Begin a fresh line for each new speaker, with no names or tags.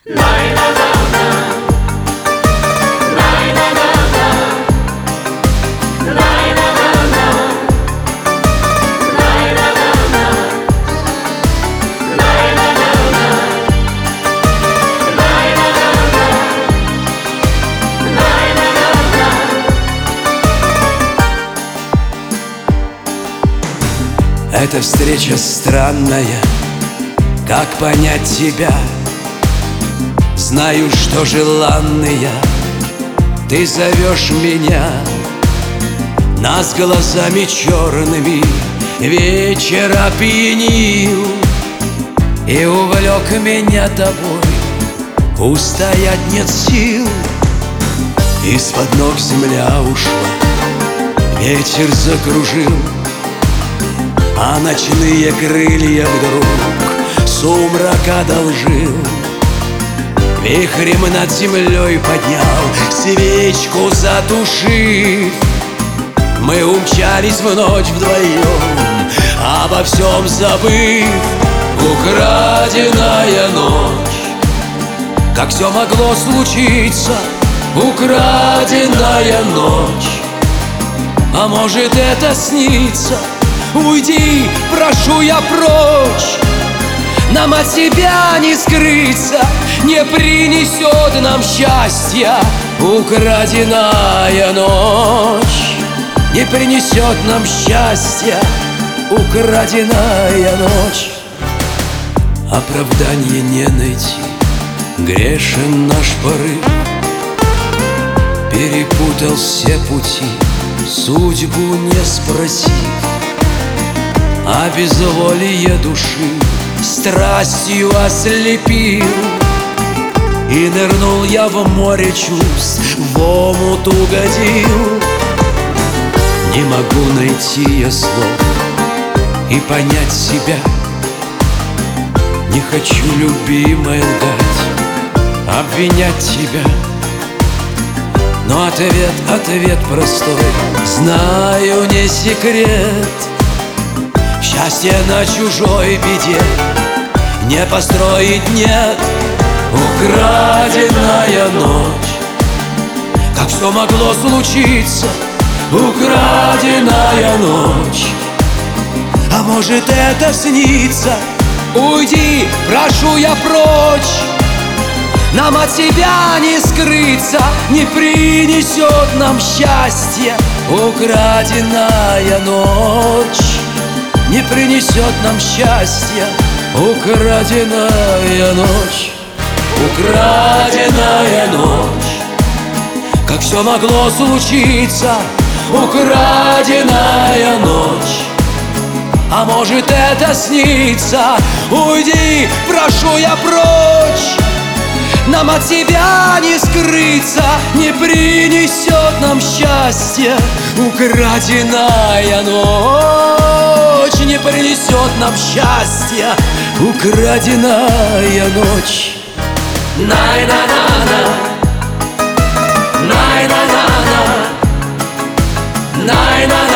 Эта встреча странная, как понять тебя? Знаю, что желанная, ты зовешь меня. Нас глазами черными вечер опьянил и увлек меня тобой. Устоять нет сил, из-под ног земля ушла, ветер закружил, а ночные крылья вдруг сумрак одолжил. Вихрем над землей поднял, свечку затушив. Мы умчались в ночь вдвоем, обо всем забыв. Украденная ночь, как все могло случиться. Украденная ночь, а может это снится. Уйди, прошу я прочь, нам от тебя не скрыться. Не принесет нам счастья украденная ночь. Не принесет нам счастья украденная ночь. Оправдания не найти, грешен наш порыв. Перепутал все пути, судьбу не спросив. А безволие души страстью ослепил. И нырнул я в море чувств, в омут угодил. Не могу найти я слов и понять себя. Не хочу, любимая, лгать, обвинять тебя. Но ответ простой, знаю, не секрет. Счастье на чужой беде не построить нет. Украденная ночь, как все могло случиться. Украденная ночь, а может это снится. Уйди, прошу я прочь, нам от тебя не скрыться. Не принесет нам счастья украденная ночь. Не принесет нам счастья украденная ночь. Украденная ночь, как все могло случиться. Украденная ночь, а может это снится. Уйди, прошу я прочь, нам от тебя не скрыться. Не принесет нам счастья украденная ночь. Не принесет нам счастья украденная ночь. Най-на-на-на, най-на-на-на, най-на-на.